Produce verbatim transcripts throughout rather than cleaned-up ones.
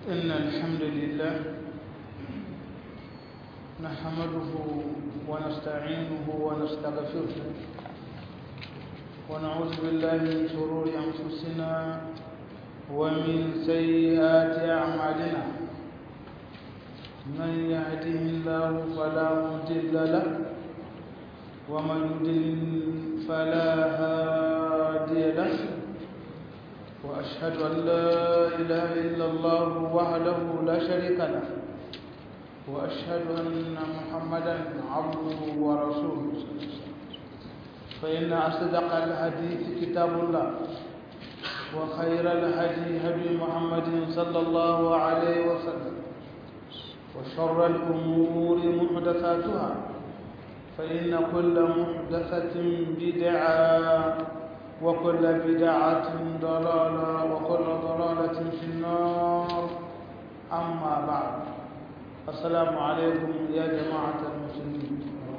إن الحمد لله نحمده ونستعينه ونستغفره ونعوذ بالله من شرور أنفسنا ومن سيئات أعمالنا من يهده الله فلا مضل له ومن يضلل فلا هادي له وأشهد أن لا إله إلا الله وحده لا شريك له وأشهد أن محمدا عبده ورسوله فإن أصدق الحديث كتاب الله وخير الهدي هدي محمد صلى الله عليه وسلم وشر الأمور محدثاتها فإن كل محدثة بدعة وكل بدعة ضلالة وكل ضلالة في النار أما بعد السلام عليكم يا جماعة المسلمين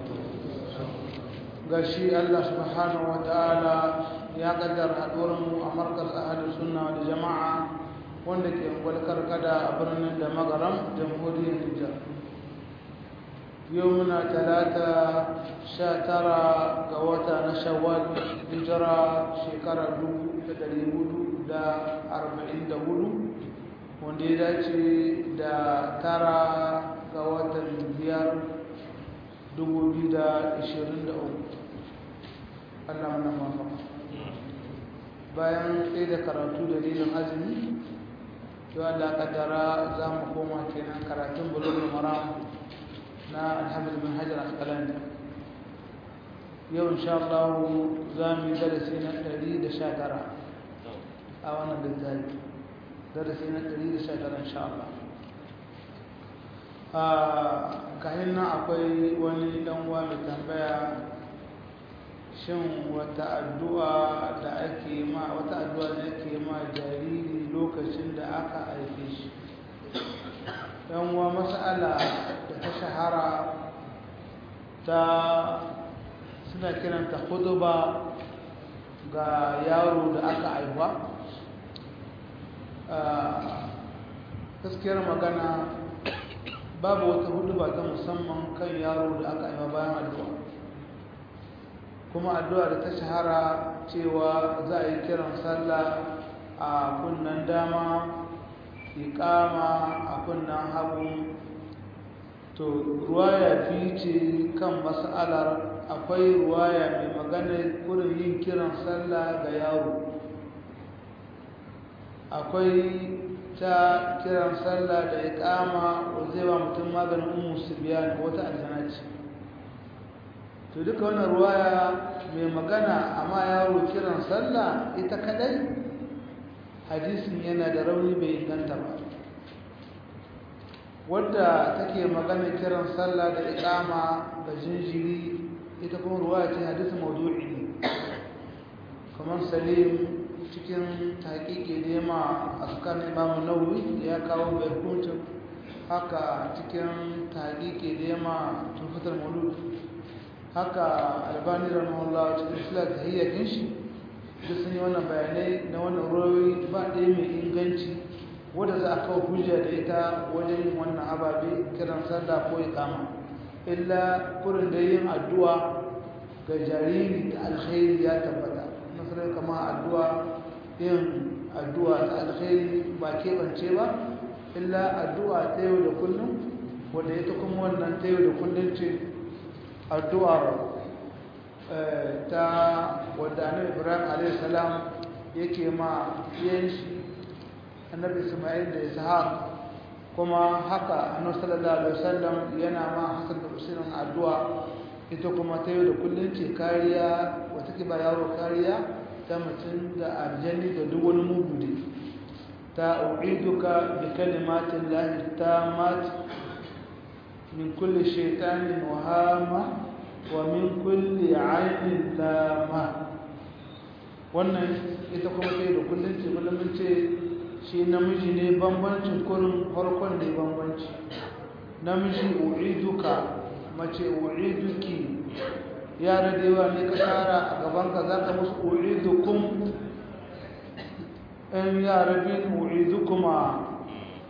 gashi Allah subhanahu wa ta'ala ya kaddara haɗuwarmu a markaz ahli sunna da jama'a wanda ke walkar kada a birnin da magaram jamhuriyar Nijar yau muna talata sha tara ga wata na shawwal hijira shekara dubu da ɗari hudu da arba'in da hudu wanda ya dace da tara ga watan biyar dubu biyu da ashirin da uku Allah mana mafaka bayan tsaye da karatu dalilin azumi yau Allah kaddara za mu koma kenan karatun bulugul maram na alhamdu bin hajar asqalani yau insha Allah za mu yi darasi na ɗari da sha tara a wannan littafi darasi na ɗari da sha tara insha Allah a kahin nan akwai wani dan uwa mai tambaya shin wata addu'a da ake ma wata addu'a da ake ma jariri lokacin da aka haife shi yan uwa mas'ala da ta shahara ta suna kiranta khutba ga yaro da aka haifa gaskiyar magana babu wata hutuba ta musamman kan yaro da aka haifa bayan addu'a kuma addu'a da ta shahara cewa za a yi kiran sallah a kunnan dama iqama a kunnan hagu to ruwaya fi ce kan mas'alar akwai ruwaya mai magana kurin yin kiran sallah ga yaro akwai ta kiran sallah da iqama ko zai ba mutum maganin ummu sibyan wata aljana ce to duka wannan ruwaya mai magana amma yaro kiran sallah ita kadai hadisin yana da rauni bai inganta ba wadda take magana kiran sallah da iqama ga jinjiri ita kuma ruwaya ce hadisi mawdu'i ne kamar salim cikin tahqiqi da ma askan imam nawawi ya kawo bayanin haka cikin tahqiqi da ma tufatul mawlud haka albani rahimahullah cikin isla tahiyyatin shi duk sun yi wannan bayanai na wannan ruwayoyi ba ɗaya mai inganci wadda za a kawo hujja da ita wajen yin wannan ababe kiran sallah ko iqama illa kurin da yin addu'a ga jariri da alkhairi ya tabbata nasarar kama addu'a yin addu'a ta alkhairi ba keɓance ba illa addu'a ta yau da kullum wadda ita kuma wannan ta yau da kullum ce addu'ar ta wadda annabi ibrahim alayhi salam yake ma yan shi annabi isma'il da ishaq kuma haka annabi sallallahu alaihi wasallam yana ma hasan da husain addu'a ita kuma ta yau da kullun ce kariya wata ke ba yaro kariya ta mutum da aljanni da duk wani mugu ne ta u'iduka bi kalimatin lahi tammat min kulli shaytanin wa hama wa min kulli 'ainin lama wannan ita kuma ta yau da kullun ce kullun ce shi namiji ne bambancin kurin farkon ne bambanci namiji u'iduka mace u'iduki yara da yawa ne ka tara a gabanka za ka musu u'idukum in yara bin u'idukuma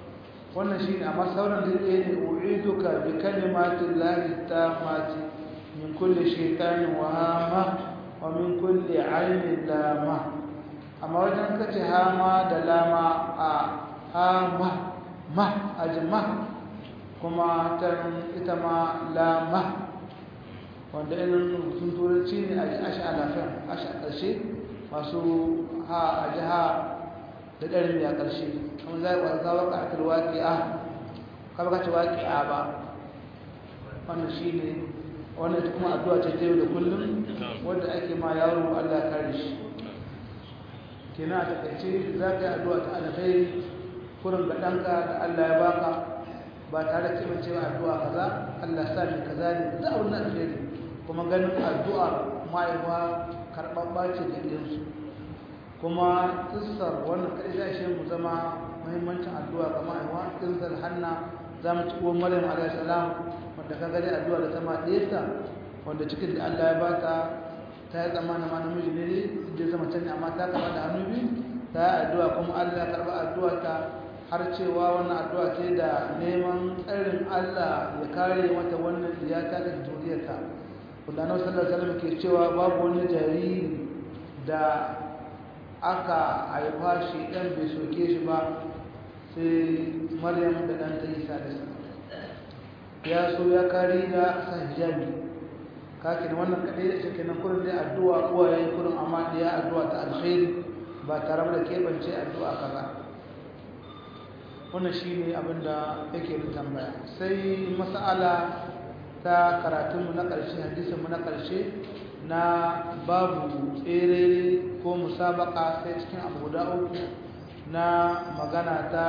wannan shine amma sauran da yake ne u'iduka bi kalimatin lahi tammati min kulli shaytanin wa hama wa min kulli ainin lama amma wajen kace hama da lama a hama ma ajma kuma ta ita ma lama wanda irin rubutun turanci ne a ashi alafin ashi a ƙarshe masu ha a jiha da ɗarin a ƙarshe kuma za a zawa ƙarfin waƙi'a kama kace waƙi'a ba wannan shi ne wannan ita kuma addu'a ce ta yau da kullum wadda ake ma yaro Allah kare shi kenan a taƙaice za ka yi addu'a ta alkhairi kurin ga ɗanka da Allah ya baka ba tare da cewa cewa addu'a kaza Allah sa ni kaza ne da abin nan alheri kuma ganin addu'a ma'aiwa karɓaɓɓa ce ga ɗiyansu kuma kissar wannan kaɗai za shi mu zama muhimmancin addu'a ga ma'aiwa kissar hanna za mu ci uwan maryam alaihi salam wanda ka gani addu'a da ta ma ɗiyarta wanda cikin da Allah ya bata ta yi tsammanin ma namiji ne inda zama can amma ta karɓa da hannu biyu ta yi addu'a kuma Allah ya karɓa addu'a ta har cewa wannan addu'a ce da neman tsarin Allah ya kare mata wannan iyata da zuriyarta wanda Annabi sallallahu alaihi wasallam ke cewa babu wani jariri da aka haifa shi dan bai soke shi ba sai Maryam da dan ta Isa da ya so ya kare da sa hijabi kake wannan kadai da shi kenan kurin dai addu'a uwaye kurin amma da ya addu'a ta alkhairi ba tare da kebance addu'a kaza wannan shi ne abinda yake da tambaya sai mas'ala ta karatunmu na ƙarshe hadisinmu na ƙarshe na babu tsere ko musabaka sai cikin abu guda uku na magana ta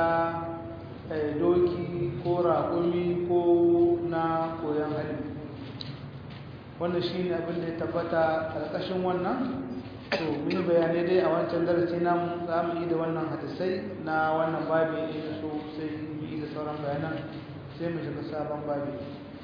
doki ko raƙumi ko na koyon halin wannan shi ne abinda ya tabbata ƙarƙashin wannan to mun bayanai dai a wancan darasi namu za mu yi da wannan hadisai na wannan babi ne so sai mu yi da sauran bayanan sai mu shiga sabon babi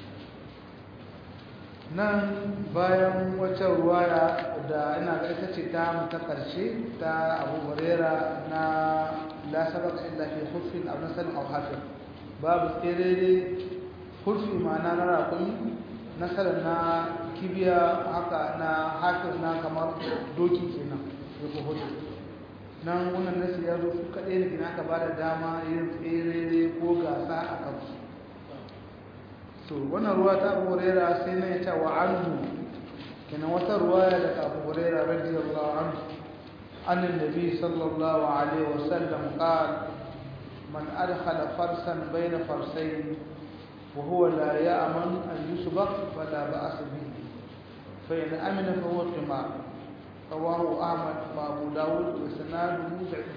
nan bayan wacce ruwaya da ina ga ita ce ta mu ta karshe ta Abu Huraira na la sabaka illa fi khufin aw nasal aw hafir babu tsirere khulfi ma'ana na raƙumi nasarar na kibiya haka na hafir na kamar doki kenan ya ko hudu nan wannan nasi ya zo su kaɗai ne kina aka ba da dama yin tsere ko gasa a kansu to wannan ruwa ta Abu Hurairah sai ne ta wa anhu kenan wata ruwaya daga Abu Hurairah radiyallahu anhu an annabi sallallahu alaihi wasallam qala man adkhala farsan bayna farsayn وهو لا يأمن أن يسبق فلا بأس به فإن أمن فهو قمار رواه أحمد وأبو داود وسناده ضعيف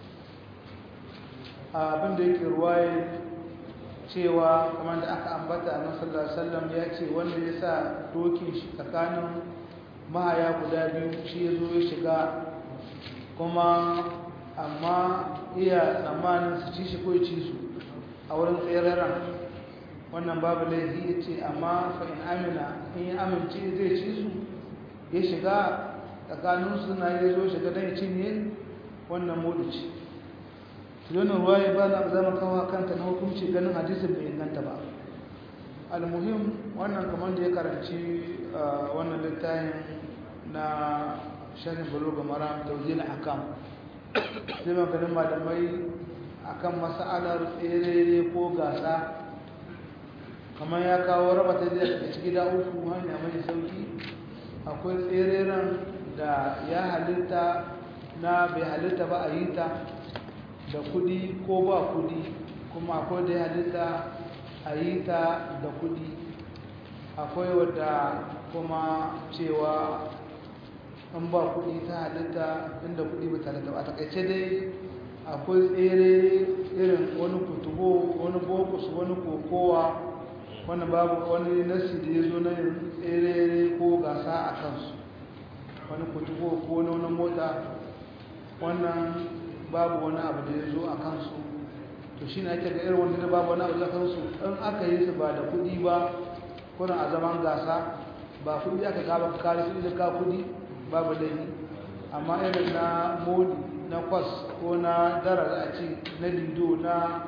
abin da yake ruwaye cewa kamar da aka ambata a sallallahu alaihi wasallam ya ce wanda ya sa dokin shi tsakanin mahaya guda biyu shi ya zo ya shiga kuma amma iya tsammanin su ci shi ko ci su a wurin tseren wannan babu laifi ya ce amma fa'in amina in yi amince zai ci su ya shiga tsakaninsu na ya zo shiga don ya cinye wannan modu ce tunanin ruwaye ba na zama kawo kanta na hukunci ganin hadisin bai inganta ba almuhim wannan kamar da ya karanci wannan littafin na shanin bulu ga mara taujil hakam zai maganin malamai akan mas'alar tsere ko gasa kamar ya kawo raba ta da ciki gida uku hanya mai sauki akwai tsereren da ya halitta na bai halitta ba a yi ta da kudi ko ba kudi kuma akwai da ya halitta a yi ta da kudi akwai wadda kuma cewa in ba kudi ta halitta inda kudi ba ta halitta ba a takaice dai akwai tsere irin wani kutubo wani bokus wani kokowa wannan babu wani nasi da ya zo na yin tsere ko gasa a kansu wani kutubo ko wani mota wannan babu wani abu da ya zo a kansu to shi ne ake ga irin wanda babu wani abu da kansu in aka yi su ba da kudi ba kuna a zaman gasa ba kudi aka gaba kare su da ka kudi babu laifi amma irin na modi na kwas ko na dara da a ce na lido na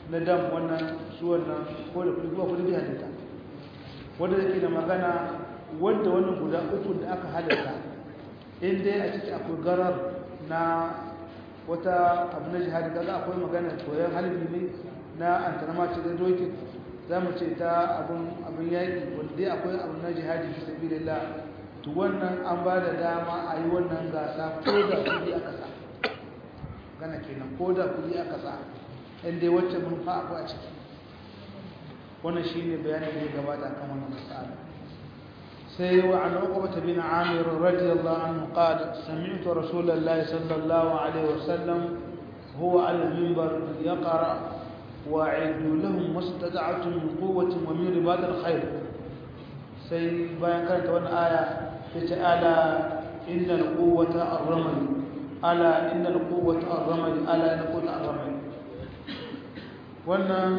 na dam wannan su wannan ko da kuma kudi da halitta wanda yake da magana wanda wannan guda uku da aka halitta in dai a ciki akwai garar na wata abu na jihadi kaga akwai magana koyon halibi ne na antanama ce da doki za mu ce ta abin yaƙi wanda dai akwai abu na jihadi fi sabilillah to wannan an ba da dama a yi wannan gasa ko da kudi aka sa gana kenan ko da kudi aka sa inda wacce mun fa akwai a ciki wannan shine bayanin da ya gabata kan wannan masala sai wa an uqbah bin amir radiyallahu anhu qala sami'tu rasulullahi sallallahu alaihi wasallam huwa ala al-minbar yaqra wa'iddu lahum mastada'atun min quwwatin wa min ribad al-khayr sai bayan karanta wannan aya tace ala innal quwwata ar-ramal ala innal quwwata ar-ramal ala innal quwwata ar-ramal wannan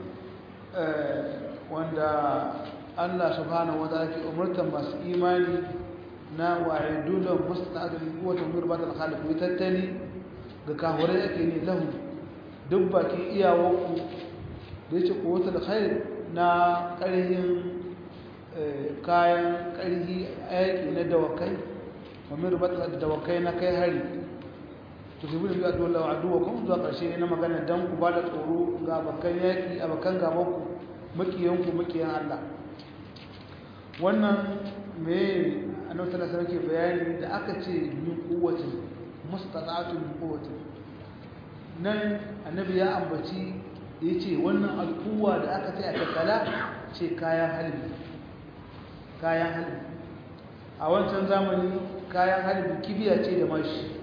wanda Allah subhanahu wa ta'ala ke umurtan masu imani na wa'idu da mustaqbil quwwatan min ribad al-khaliq wa tattali ga kahure yake ne lahu duk baki iyawanku da yace quwwatul khair na ƙarhin kayan ƙarhi aiki na dawakai wa min ribad dawakai na kai hari to sai bin biya dole wa aduwa kuma zuwa ƙarshe na magana dan ku ba da tsoro ga bakan yaki a bakan gabanku makiyanku makiyan Allah wannan me annabi sallallahu alaihi wasallam ke bayani da aka ce min quwwatin mustata'atun min quwwatin nan annabi ya ambaci yace wannan alquwa da aka ce a tattala ce kayan halbi kayan halbi a wancan zamani kayan halbi kibiya ce da mashi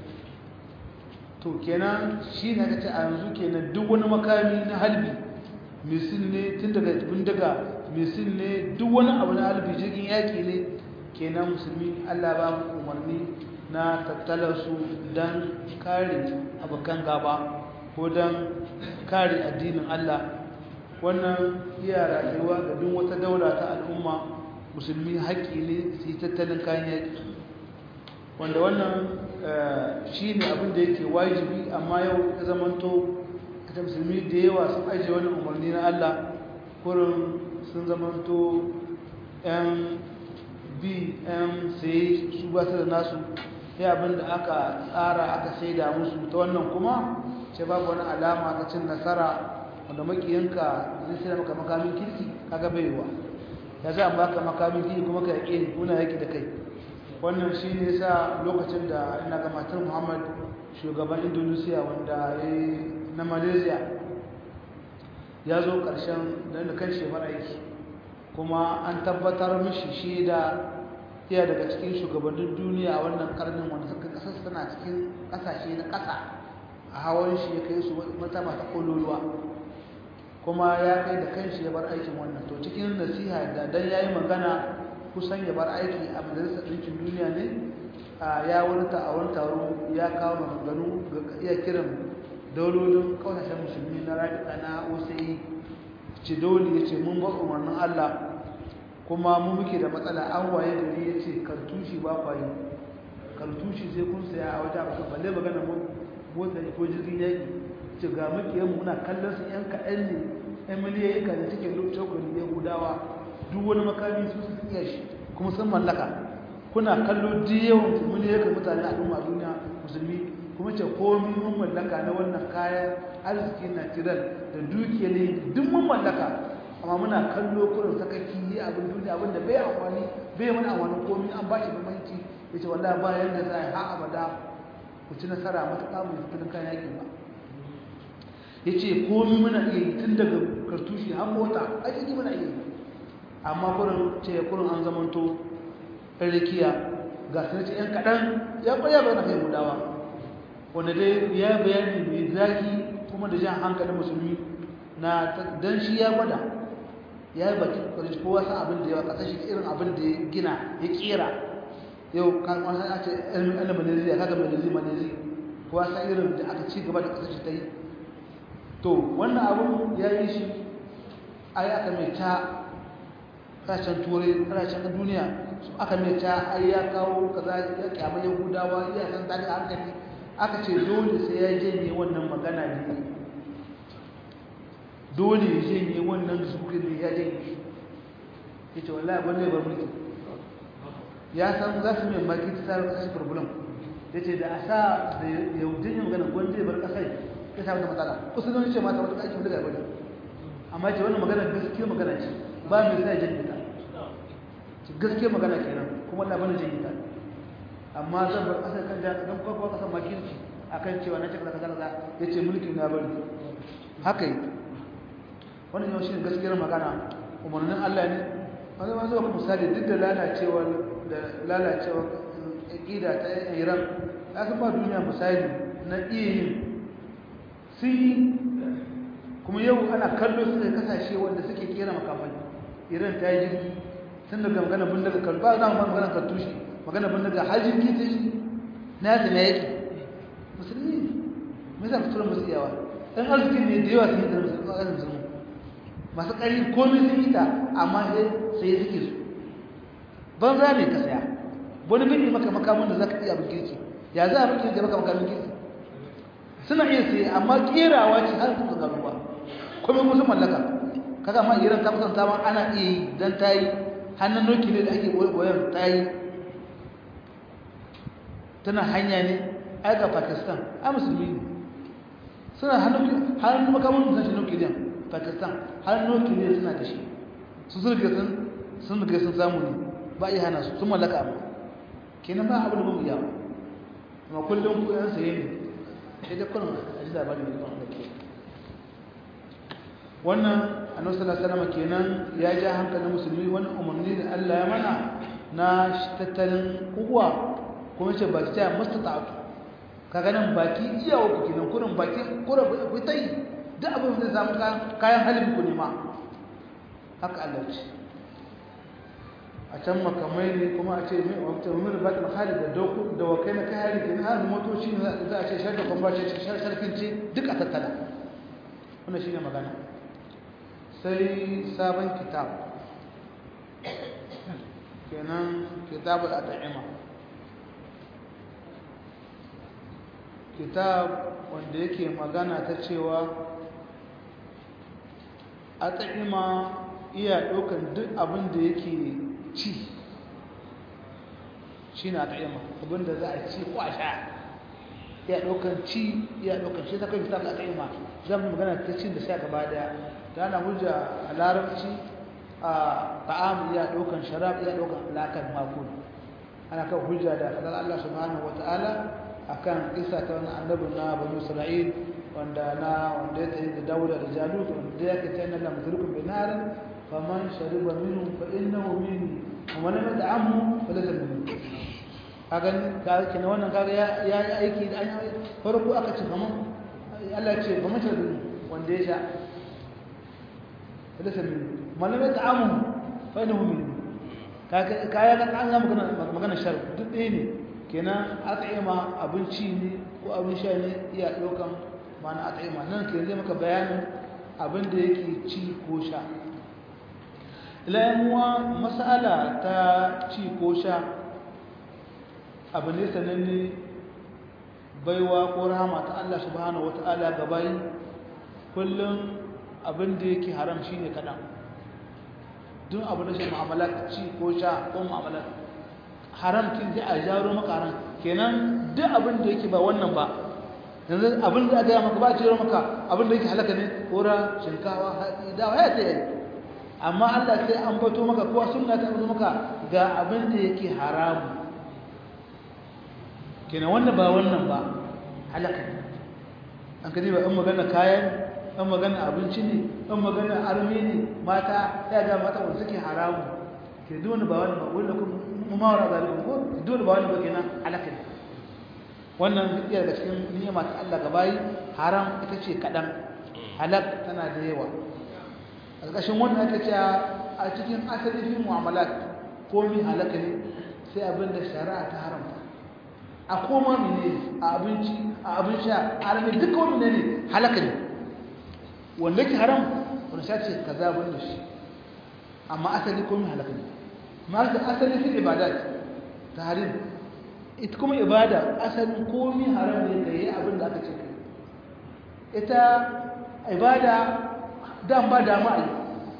to kenan shi ne aka ce a yanzu kenan duk wani makami na halbi misil ne tun daga bindiga misil ne duk wani abu na halbi jirgin yaƙi ne kenan musulmi Allah ba mu umarni na tattalarsu don kare abokan gaba ko don kare addinin Allah wannan iya rayuwa ga duk wata daula ta al'umma musulmi haƙƙi ne su yi tattalin kayan yaƙi wanda wannan shi ne abin da yake wajibi amma yau ya zamanto ta musulmi da yawa sun ajiye wani umarni na Allah kurin sun zamanto yan bi yan sai su ba su da nasu ya abin da aka tsara aka saida musu ta wannan kuma ce babu wani alama ta cin nasara wanda makiyanka zai sai maka makamin kirki kaga baiwa ya za a baka makamin kirki kuma ka yaƙe ni kuna yaƙi da kai wannan shi ne sa lokacin da ina ga matar Muhammad shugaban Indonesia wanda ya na Malaysia ya zo ƙarshen da kan shefar aiki kuma an tabbatar mishi shi da iya daga cikin shugabannin duniya a wannan karnin wanda suka kasar suna cikin ƙasashe na ƙasa a hawan shi ya kai su mata mata kololuwa kuma ya kai da kanshi ya bar aikin wannan to cikin nasiha da dan yayi magana kusan ya bar aiki a majalisar ɗinkin duniya ne ya wani a wani taro ya kawo maganganu ga iya kiran daulolin ƙasashen musulmi na rafiƙa na O C E ce dole ya ce mun ba umarnin Allah kuma mu muke da matsala an waye gari ya ce kartushi ba kwayi kartushi sai kun saya a wata bakwai balle magana motsa ko jirgin yaƙi ce ga muke muna kallon su yan kaɗan ne yan miliyoyi ka da cikin lokacin ya gudawa duk wani makami su su iya shi kuma sun mallaka kuna kallo duk yawan miliyoyin mutane a duniya duniya musulmi kuma ce komi mun mallaka na wannan kayan arziki na tiral da dukiya ne duk mun mallaka amma muna kallo kurin sakaki yi abin duniya abin da bai amfani bai mana amfani komi an ba shi bambanci ya ce wallahi ba yadda za a yi ha abada ku ci nasara matuƙa mu tattalin kayan yaƙi ba ya ce komi muna iya yi tun daga kartushi har mota a ciki muna iya yi amma kurin ce kurin an zamanto rikiya ga su ce yan kaɗan ya ƙwaya ba na kai gudawa wanda dai ya bayani mai zaki kuma da jan hankalin musulmi na dan shi ya gwada ya yi bakin kwaris kowa san abin da yawa ƙasar shi irin abin da ya gina ya ƙera yau kan wani a ce ilmin malaysia kaga malaysia malaysia kowa san irin da aka ci gaba da ƙasar shi ta yi to wannan abin ya yi shi a yi aka mai ta kasashen turai kasashen duniya su aka mai ta ai ya kawo kaza ya kyamar yahudawa ya san daɗin hankali aka ce dole sai ya janye wannan magana ne dole ya janye wannan zukin da ya janye ya ce wallahi gwanda ya bar mulki ya san za su mai maki ta tsarar kashe problem ya ce da a sa da yaudin yin magana gwanda ya bar kasar ya samu da matsala kusa zan ce mata wata aikin daga bane amma ce wannan magana gaskiya magana ce ba mai sa janye ta gaskiya magana kenan kuma Allah bane janye ta amma zan bar kasar kan jami'a don kwakwa kasar makirci akan cewa na cikin kaza kaza ya ce mulki na bari haka yi wannan yau shi ne gaskiyar magana umarnin Allah ne wani ma zuwa misali duk da lalacewa da lalacewa aƙida ta Iran ya san ba duniya misali na iya yin sun yi kuma yau ana kallo su da kasashe wanda suke kera makamai Iran ta yi jirgi tun daga magana bin daga kallo ba za mu magana kartushi magana bin daga har jirgi ta shi na yadda na yake musulmi me za ku tura musu iyawa ɗan arzikin ne da yawa sun yi da musulmi masu ƙarfi komai sun yi ta amma sai suke su ban za ne ka saya wani bin yi maka makamun da za ka iya abin kirki ya za a bin kirki maka makamun kirki suna iya sai amma ƙerawa ce har su gano ba komai musu mallaka kaga ma iran ta kusanta ma ana iya yi don ta yi hannun noki ne da ake goyon ta yi tana hanya ne aika pakistan a musulmi ne suna hannun makamun da sashi nukiliyan pakistan har nukiliyan suna da shi su sun riga sun riga sun samu ne ba a yi hana su sun mallaka amma kenan ba abin da ba mu yawa amma kullum ku yan saye ne sai da kullum a ji labarin da kuma ke wannan annabi sallallahu alaihi wasallam kenan ya ja hankalin musulmi wani umarni da Allah ya mana na tattalin kuwa kuma ce ba ta mustata'atu kaga nan baki iyawa ku kenan kurin baki kurin ku tai duk abin da zai samu kayan halin ku ne ma haka Allah ce a can makamai ne kuma a ce mai wata umar batin hali da doku da wakai na kai hali kenan har motoci ne za a ce sharda kwamba ce sharfin ce duk a tattala wannan shine magana sai sabon kitab kenan kitabul at'ima kitab wanda yake magana ta cewa at'ima iya ɗaukan duk abin da yake ci shi na at'ima abin da za a ci ko a sha iya ɗaukan ci iya ɗaukan shi ta kai kitab at'ima zan magana ta cin da sha gaba daya ta ana hujja a larabci a ta'am iya ɗaukan sharab iya ɗaukan lakan makon ana kan hujja da fadar Allah subhanahu wata'ala akan kisa ta wani annabi na bani Isra'il wanda na wanda ya tafi da Dawud da Jalut wanda ya kace inna lam turkum binar faman shariba minhu fa innahu minni wa man lam yat'amhu falaysa minni kaga kaga kenan wannan kaga ya yi aiki da an farko aka ce faman Allah ya ce faman shariba wanda ya sha falaysa minni man lam yat'amhu fa innahu minni kaga kaya ga an magana magana shar duk ɗaya ne kenan at'ima abinci ne ko abin sha ne iya ɗaukan mana at'ima nan ke zai maka bayanin abin da yake ci ko sha ilayenwa mas'ala ta ci ko sha abu ne sananne baiwa ko rahama ta Allah subhanahu wata'ala ga bayi kullum abin da yake haram shine kaɗan duk abu da shi mu'amalat ci ko sha ko mu'amalat haram kin ji a jaro maka haram kenan duk abin da yake ba wannan ba yanzu abin da aka yi maka ba a jaro maka abin da yake halaka ne kora shinkawa hatsi dawa ya tsaye amma Allah sai an bato maka kowa sunna ta bato maka ga abin da yake haramu kenan wannan ba wannan ba halaka ne an kaji ba an magana kayan an magana abinci ne an magana arme ne mata ya ga mata wanda suke haramu ke dole ba wannan ba wanda kuma mumawara zalimin ko dole ba wannan ba kenan halaka ne wannan iya daga cikin ni'ima ta Allah ga bayi haram ita ce kadan halak tana da yawa a ƙarshen wannan aka ce a cikin asali fi mu'amalat komai halaka ne sai abin da shari'a ta haramta a koma mene a abinci a abin sha a arme duka wani ne halaka ne wanda ke haram wanda sha ce kaza ban da shi amma asali komai halaka ne ma asali fi ibadat tahrim ita kuma ibada asalin komai haram ne kai abin da aka ce kai ita ibada dan ba dama a yi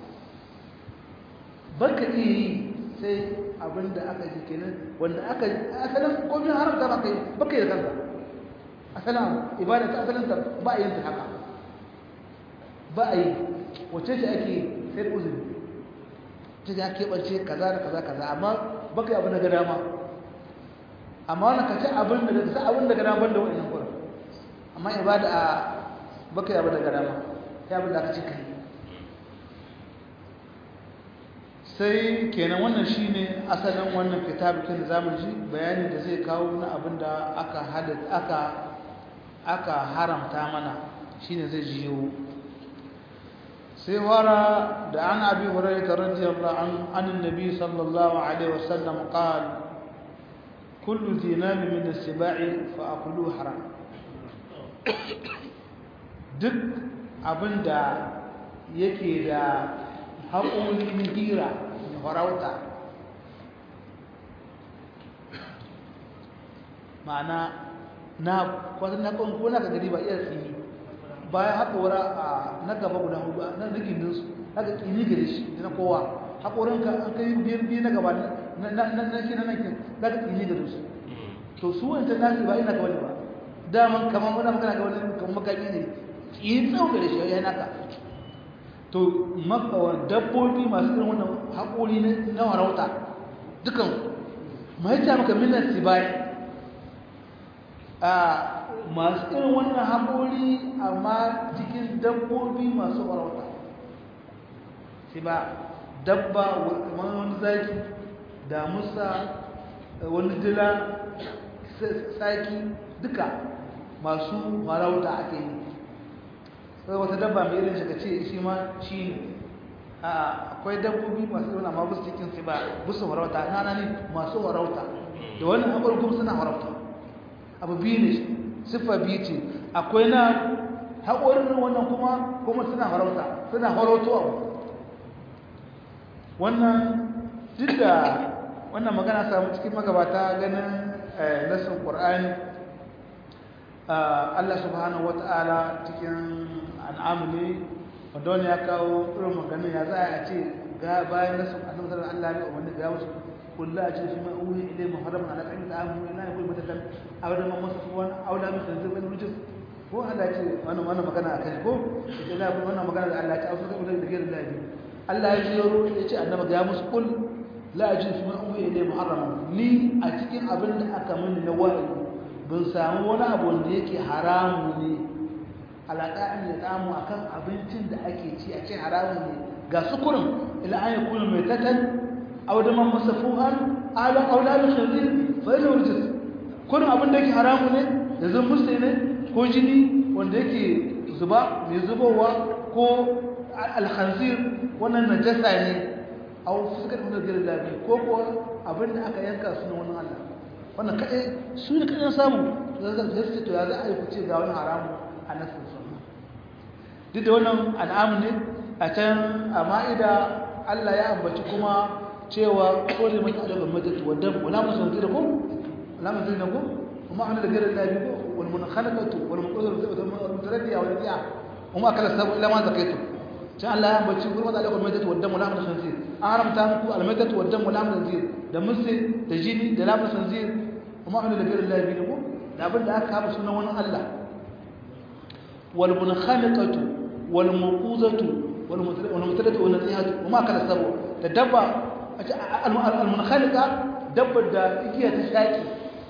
baka iya yi sai abinda aka ji kenan wanda aka asalin komai haramta ba kai baka yi da kanka asalin ibada ta asalin ta ba a yin ta haka ba a yi wace ce ake sai da uzuri ta ya keɓance kaza da kaza kaza amma baka yi abin da ga dama amma wani ka ci abin da sa abin da ga dama banda wa'annan kuran amma ibada a baka yi abin da ga dama sai abin da aka ce kai sai kenan wannan shine asalin wannan kitabukin da zamu ji bayani da zai kawo na abinda aka halatta aka aka haramta mana shine zai jiyo sai wara da an abi hurairah radiyallahu anhu anin nabi sallallahu alaihi wasallam qala kullu dinam min as-sibai fa aqulu haram duk abinda yake da haƙoƙin hira farauta ma'ana na kwatan na kan kona ka gari ba iya tsini bayan haƙora a na gaba guda hudu na rigininsu haka tsini gari shi da na kowa haƙorinka an kai biyar biyu na gaba na shi na nankin za ka tsini gari su to su wancan nasi ba ina gaba ne ba daman kamar wadda magana ga wani kamar makami ne tsini tsau gari shi ya naka to makawar dabbobi masu irin wannan haƙori na warauta dukan mahaica maka minan sibai a masu irin wannan haƙori amma cikin dabbobi masu warauta siba dabba kamar wani zaki damusa wani dila tsaki duka masu warauta ake yi sai wata dabba mai irin shiga ce shi ma shi ne a akwai dabbobi masu yawan amma busu cikin su ba busu warauta nana ne masu warauta da wannan haƙar kuma suna warauta abu biyu ne siffa biyu ce akwai na haƙorin wannan kuma kuma suna warauta suna warauto abu wannan duk da wannan magana samu cikin magabata ganin nasin ƙur'ani Allah subhanahu wata'ala cikin al'amu ne wanda wani ya kawo irin maganin ya za a ce ga bayan nasu annabi sallallahu alaihi wasallam wanda ga wasu kullu a ce shi ma uhi ilai muharraman ala kan ta'amu ila yakul mutakan awda man masfuwan awda min tanzil min rujus ko Allah ya ce wannan wannan magana akai ko ita da wannan magana da Allah ya ce ausa da da gairin lahi Allah ya jiro ya ce annabi ga musu kul la ajin fi ma uhi ilai muharraman ni a cikin abin da aka mini na wa'i bin samu wani abu wanda yake haramu ne alaƙa'in ya damu a kan abincin da ake ci a ce haramu ne ga sukurin ila an yi kuna mai tattal audaman masafuhan ala aulalin shirri fa'ilin wurjis kurin abin da yake haramu ne da zan musu ne ko jini wanda yake zuba mai zubowa ko alhanzir wannan najasa ne a fuskar da gari labi ko ko abin da aka yanka suna wani allah wannan kaɗai su ne kaɗai samu zai ce to ya za a yi kuce ga wani haramu a nasin sunna duk da wannan al'amu ne a can a ma'ida Allah ya ambaci kuma cewa ko da mata da matat wa dam wala musanti da ko wala musanti da ko kuma ana da garin labi ko wal munakhalaqatu wal muqaddar wal mutaraddiya wal di'a kuma akala sabu illa ma zakaitu can Allah ya ambaci kuma da alaikum matat wa dam wala musanti an haramta muku al matat wa dam wala musanti da musi da jini da la musanti kuma ana da garin labi ko da abin da aka haɓa sunan wani Allah walmunkhaliqatu walmuquzatu walmutadatu wanatihatu kuma kala sabo da dabba almunkhaliqa dabba da igiya ta shaki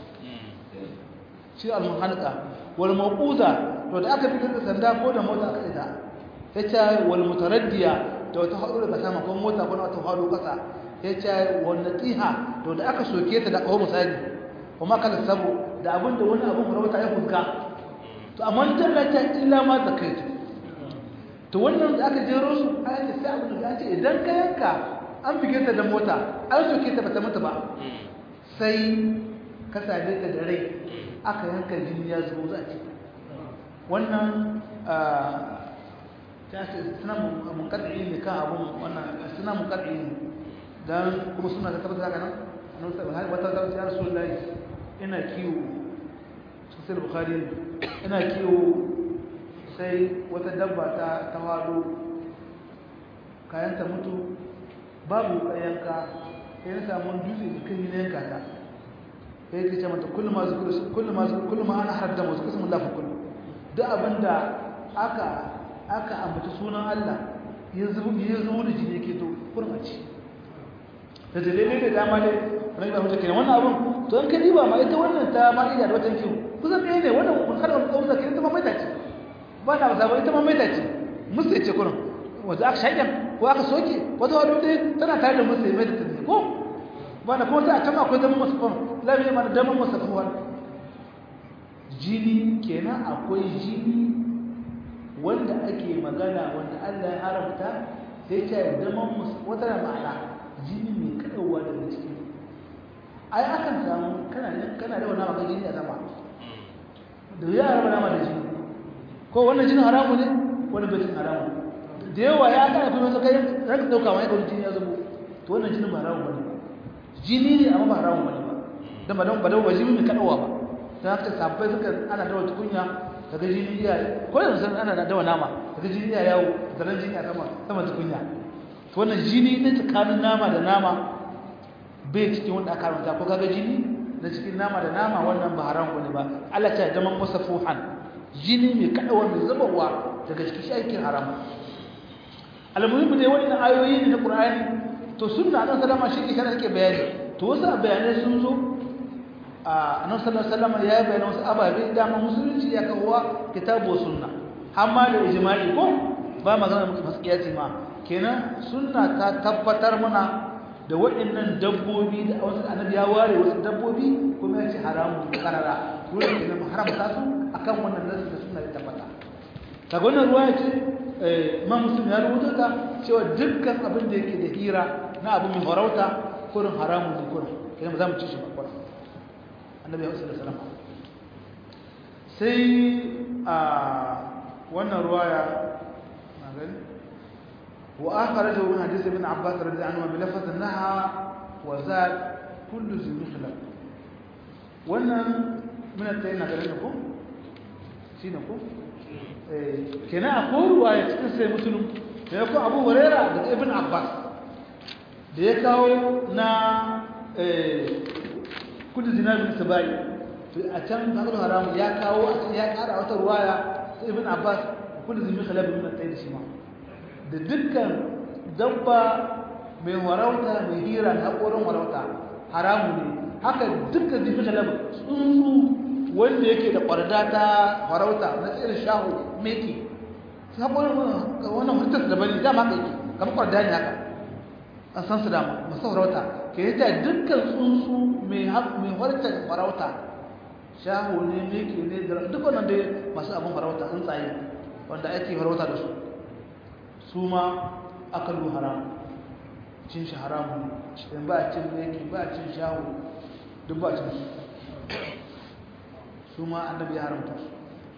shi almunkhaliqa walmuquza to da aka fitar da sanda ko da mota aka ita yace walmutaraddiya da wata hadu daga sama ko mota ko wata hadu kasa yace wanatiha to da aka soke ta da kawo misali kuma kala sabo da abinda wani abin farauta ya fuska to amma tallata illa ma zakaitu to wannan da aka jero su aka sai abin da ake idan ka yanka an bige ta da mota an soke ta bata mata ba sai ka same ta da rai aka yanka jini ya zo za ci wannan ta ce suna munkaddi ne kan abun wannan suna munkaddi ne dan kuma suna ta tabbata haka nan annabi sallallahu alaihi wasallam ya rasulullahi ina kiwo sosai bukhari ina kiwo sai wata dabba ta tawado kayan ta mutu babu kayanka sai ya samu dutse da kan yin yanka ta sai ya ce mata kullum ma zikru kullum ma zikru kullum ma ana hadda mu zikru Allah fa kullu duk abinda aka aka ambaci sunan Allah ya zubu ya zubu da jini yake to kurmaci da dalilai da dama dai rai da mutake wannan abun to an kadi ba ma ita wannan ta ma'ida da watan kiwo kusan ɗaya ne wannan kun kada mu kauza kin ta ma maita ce ba na ba ita ma maita ce musu ce kurin wanda aka shaƙen ko aka soke wata wani dai tana tare da musu mai da ta ko ba na kuma ta kama akwai zaman masu fam lafiya ma da daman masu fuwa jini kenan akwai jini wanda ake magana wanda Allah ya haramta sai ta yi daman masu wata da ma'ana jini mai kaɗauwa daga ciki ai akan samu kana kana da wani maka jini a sama da ya harama nama da jini ko wannan jinin haramu ne wani bacin haramu da yawa ya kana kuma sai kai ranka dauka mai kawai jini ya zubo to wannan jinin ba haramu bane jini ne amma ba haramu bane ba dan ba dan ba dan jini mai kaɗauwa ba dan haka sabbai suka ana dawo tukunya kaga jini iya ko yanzu ana dawo nama kaga jini iya yawo zaran jini a sama sama tukunya to wannan jini ne tsakanin nama da nama bai cikin wanda aka karanta ko kaga jini na cikin nama da nama wannan ba haram bane ba Allah ta zaman musafuhan jini mai kada wanda zubawa daga cikin shi aikin haram almuhimmi dai wannan ayoyi ne na Qur'ani to sunna annabi sallama shi ke kana yake bayani to wasu bayanai sun zo a annabi sallallahu alaihi wasallam ya bayyana wasu ababe da musulunci ya kawo kitabu sunna amma da ijma'i ko ba magana masu kiyasi ma kenan sunna ta tabbatar mana da waɗannan dabbobi da wasu annabi ya ware wasu dabbobi kuma ya ce haramun karara wurin da na haramta su akan wannan nasu da sunna ta tabbata kaga wannan ruwaya ce Imam Muslim ya rubuta ta cewa dukkan abin da yake da hira na abu mai farauta kurin haramun ne kurin kenan ba za mu ci shi ba kurin annabi ya sallallahu alaihi wasallam sai a wannan ruwaya na gani وآخرجه من حديث ابن عباس رضي الله عنه بلفظ النهى وزاد كل ذي مخلب وانا من التين نقلنكم شينكم كنا أقول ويتكسر مسلم يقول أبو هريرة ابن عباس ليكاو نا كل ذي نار من سباي أتم تقول حرام يا كاو يا كارا وتروايا ابن عباس كل ذي مخلب من التين شمال da dukkan dabba mai warauta mai hira da haƙorin warauta haramu ne haka dukkan jifi kalaba tsuntsu wanda yake da ƙwarda ta warauta na tsirin shahu meki su haƙorin wannan hurtar da bane dama ka yake kamar ƙwarda ne haka an san su dama masu warauta ke yi ta dukkan tsuntsu mai hartar warauta shahu ne meki ne duk wannan dai masu abin warauta tsuntsaye wanda ake warauta da su su ma akalu haram cin shi haramu in ba a cin meki ba a cin shawo duk ba a cin su su ma annabi ya haramta su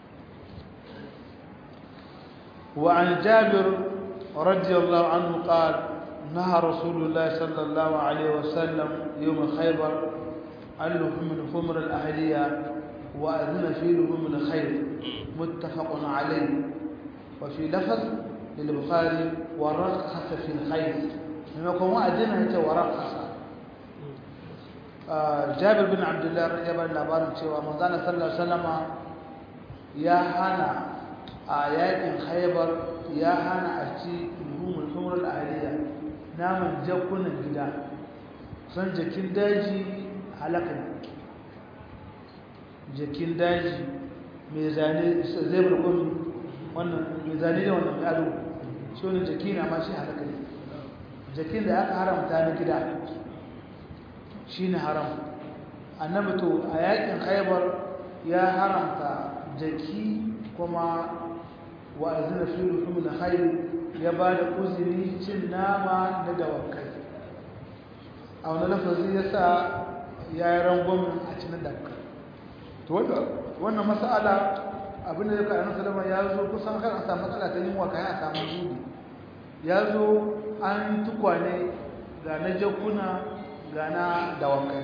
wa an jabir radiyallahu anhu qala naha rasulullah sallallahu alaihi wasallam yawm khaybar an luhum min humr al-ahliya wa adna fi luhum min khayr muttafaqun alayhi wa fi lafz للبخاري ورخص في الخير لما كان وعدنا ورخص جابر بن عبد الله رضي الله عنه labarin cewa manzon sallallahu alaihi wasallam ya hana a yakin Khaybar ya hana a ci luhumul humr al-ahliya naman jakunan gida san jakin daji halaka jakin daji mai zane zai burgun wannan mai zane da wannan ado shi wani jaki na ma shi halaka ne jakin da aka haramta na gida shi ne haram annabi to a yakin Khaybar ya haramta jaki kuma wa azina fi luhum al-khayr ya ba da uzuri cin nama na dawakai a wani lafazi ya sa ya yi rangwamin a cin dawakai to wannan mas'ala abin da ya kai annabi sallama ya zo kusan kan a samu matsala ta yin waka ya samu zubi ya zo an tukwane ga na jakuna ga na dawakai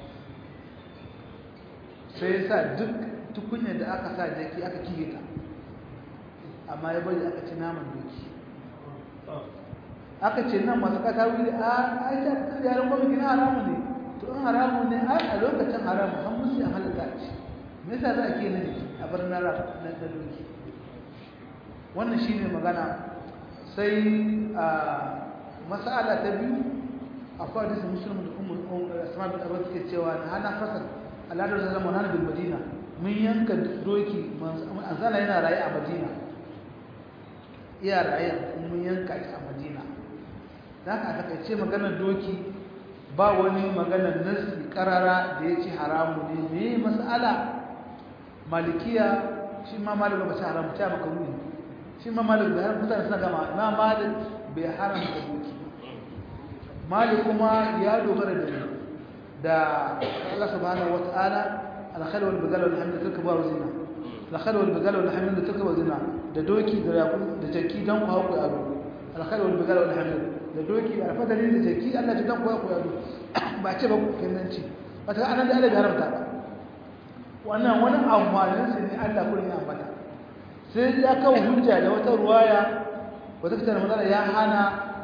sai sa duk tukunyar da aka sa jaki aka kiye ta amma ya bari aka ci naman doki aka ce nan masu kata wuri a aisha ta yaran gwamnati na haramu ne to in haramu ne a lokacin haramu an musu an halitta ce me yasa za a ke na jiki a bar na na doki wannan shine magana sai a mas'ala ta biyu akwai hadisi muslim da ummu asma bin abu take cewa na hana fasal al'adar zalama na bil madina mun yanka doki manzala yana raye a madina iya raye mun yanka shi a madina da haka aka ce maganar doki ba wani maganar nasi karara da ya ce haramu ne me mas'ala malikiya shi ma malik ba ta haramu ta maka ruhi shi ma malik da har mutane suna gama na malik bai haramta doki malik kuma ya dogara da da Allah subhanahu wataala al-khal wal bagal wal hamd takbar zina al-khal wal bagal wal hamd takbar zina da doki da yaku da jaki dan ku haku ado al-khal wal bagal wal hamd da doki da fadali da jaki Allah ji dan ku haku ado ba ce ba ku kinnanci wata anan da Allah ya haramta ba wannan wani amfanin sai ne Allah kullun ya ambata sai ya kawo hujja da wata ruwaya wata kitar manzara ya hana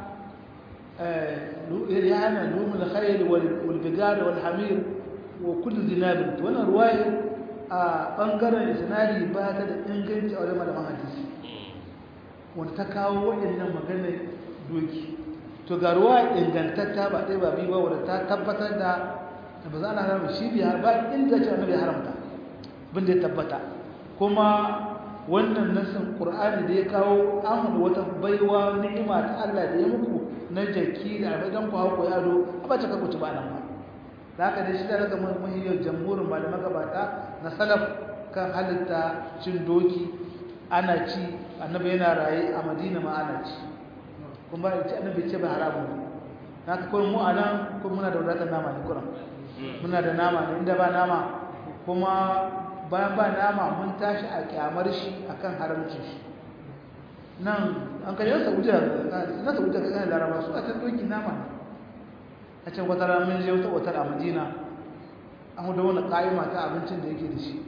ya hana lumul khayl wal bigal wal hamir wa kullu zinab wannan ruwaya a bangaren isnadi ba ta da inganci a wajen malaman hadisi wanda ta kawo waɗannan maganar doki to ga ruwaya ingantatta ba dai ba bi ba wanda ta tabbatar da ba za a haramta shi biya ba inda ce annabi haramta bin da ya tabbata kuma wannan nasin qur'ani da ya kawo an wata baiwa ni'ima ta Allah da ya muku na jaki da abadan ku hako yado ba ta kaku ci ba nan ba haka dai shi da daga muhimmiyar jamhurin malaman gabata na salaf kan halitta cin doki ana ci annabi yana raye a Madina ma ana ci kuma ba ci annabi ce ba haramu haka ko mu anan ko muna da wadatar nama ne kuran muna da nama ne inda ba nama kuma bayan ba nama mun tashi a kyamar shi akan haramcin shi nan an kai yasa wuce na ta wuce kan laraba su a can doki nama a can wata rana mun je wata otal a Madina an da wani kaima ta abincin da yake da shi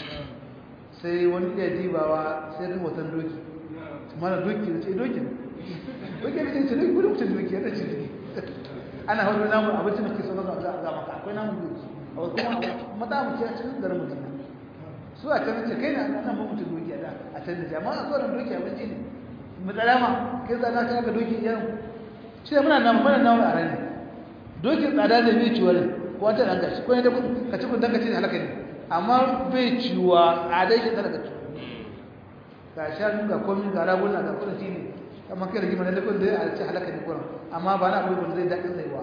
sai wani iya dibawa sai da hoton doki mana doki da ce doki doki da ce doki gudun mutum doki ya ce ana hau namun abincin da ke so ga maka akwai namun doki a wasu kuma mata mu ce a cikin garin Madina su a can ce kai na nan ba mutum doki a da a can da jama'a a tsoron doki abinci ne matsalama kai tsada ka ga doki yan shi da muna nan muna nan a rani doki tsada da bai ciwo ne ko wata dan gashi ko ne da ka ci kun dan ka ci halaka ne amma bai ciwa a dai shi talaka ci ka sha ga komai ga raguna ga kudin ne amma kai rigima ne da kun dai a ci halaka ne kuran amma ba na abu da zai dadin saiwa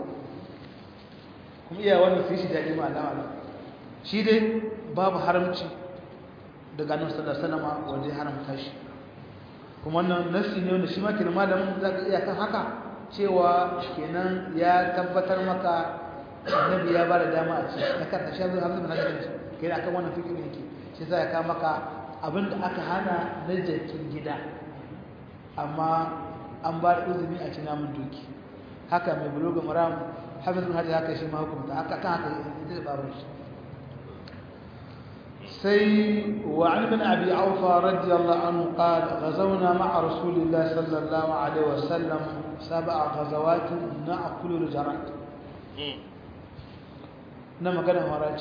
kuma iya wannan sai shi dadi ma Allah Allah shi dai babu haramci daga annabi sallallahu alaihi wasallam wanda ya haramta shi kuma wannan nasi ne wanda shi ma kenan malamin zaka iya kan haka cewa kenan ya tabbatar maka annabi ya bada dama a ci na karta shi Abdul Hamid bin Hajar kenan akan wannan fikirin yake shi zai ka maka abinda aka hana na jakin gida amma an ba da uzuri a ci namun doki haka mai buloga maram Hafiz bin Hajar haka shi ma hukunta haka kan haka zai babu shi سي وعن ابن أبي عوفى رضي الله عنه قال غزونا مع رسول الله صلى الله عليه وسلم سبع غزوات نأكل الجراد نما كان مراج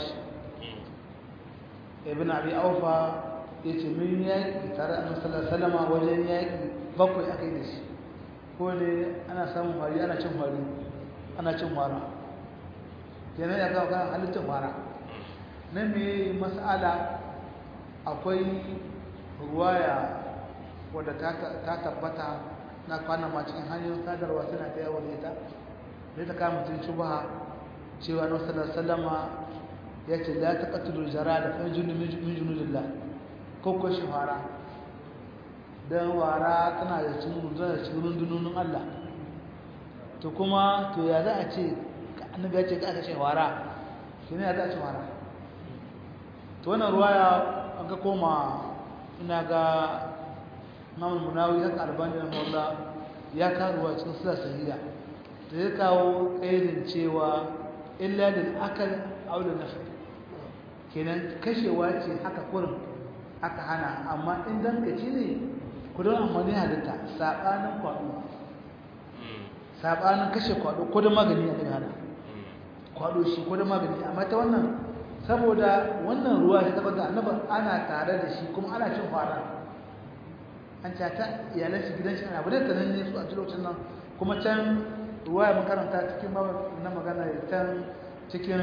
ابن أبي عوفى يتمين يأكل ترى أن صلى الله عليه وسلم وجن يأكل بقوي أكيدش كوني أنا سامو هاري أنا شم هاري أنا شم هارا يعني يا كان كان هل شم هارا na mai mas'ala akwai ruwaya wadda ta tabbata na kwana ma cikin hanyoyin sadarwa suna ta yawon ita da ta kama mutum shubha cewa na sallar salama ya ce la ta katulu jara da kan junu min junudillah ko ko shi fara dan wara tana da cikin rundunar cikin rundunonin Allah to kuma to ya za a ce annabi ya ce ka aka ce wara shine ya za a ce wara to wannan ruwaya an ga koma ina ga Imam Munawi haka Albani rahimahullah ya karuwa cikin sura sahiha da ya kawo kaidin cewa illa lil akal aw lil nafi kenan kashewa ce haka kurin aka hana amma in dan ka ci ne ku don amfani halitta sabanin kwado sabanin kashe kwado ko da magani a hana kwado shi ko da magani amma ta wannan saboda wannan ruwa ta tabbata annabi ana tare da shi kuma ana cin fara an ta ta iyalan shi gidan shi ana bude ta nan ne su a lokacin nan kuma can ruwa mun karanta cikin na magana can cikin